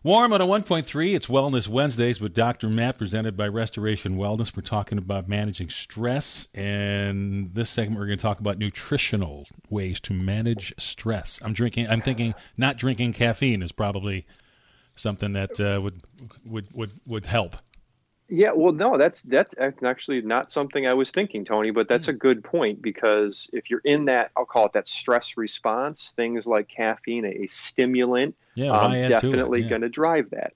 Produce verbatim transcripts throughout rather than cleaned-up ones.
Warm on a one point three, it's Wellness Wednesdays with Doctor Matt, presented by Restoration Wellness. We're talking about managing stress, and this segment we're going to talk about nutritional ways to manage stress. I'm drinking. I'm thinking not drinking caffeine is probably something that uh, would would would would help. Yeah, well, no, that's that's actually not something I was thinking, Tony, but that's a good point, because if you're in that, I'll call it that stress response, things like caffeine, a stimulant, Yeah, um, why add to it? definitely Yeah. going to drive that.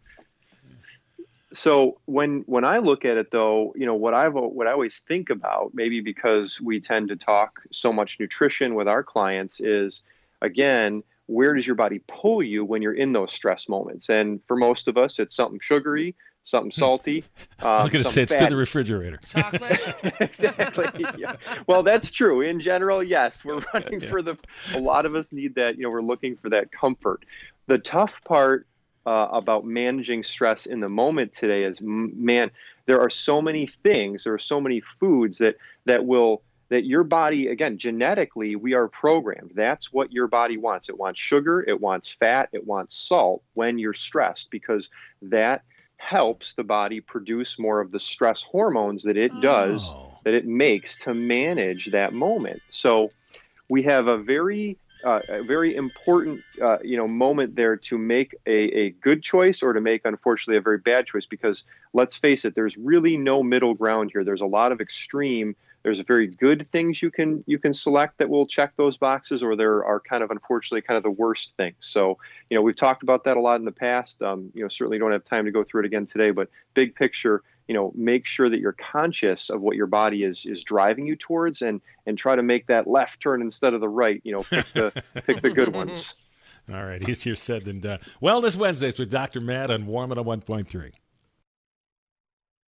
So when when I look at it, though, you know, what I've what I always think about, maybe because we tend to talk so much nutrition with our clients, is, again, where does your body pull you when you're in those stress moments? And for most of us, it's something sugary, something salty. Um, I was going to say something it's to fatty. the refrigerator. Chocolate. Exactly. Yeah. Well, that's true. In general, yes, we're running Yeah. for the. A lot of us need that. You know, we're looking for that comfort. The tough part uh, about managing stress in the moment today is, m- man, there are so many things. There are so many foods that that will that your body, again, genetically, we are programmed. That's what your body wants. It wants sugar. It wants fat. It wants salt when you're stressed, because that helps the body produce more of the stress hormones that it does, Oh. that it makes to manage that moment. So we have a very uh, a very important uh, you know moment there to make a, a good choice, or to make, unfortunately, a very bad choice, because let's face it, there's really no middle ground here. There's a lot of extreme. There's very good things you can you can select that will check those boxes, or there are kind of, unfortunately, kind of the worst things. So, you know, we've talked about that a lot in the past. Um, you know, certainly don't have time to go through it again today, but big picture, you know, make sure that you're conscious of what your body is is driving you towards, and and try to make that left turn instead of the right. You know, pick the pick the good ones. All right, easier said than done. Wellness Wednesdays with Doctor Matt on Warm at a one point three.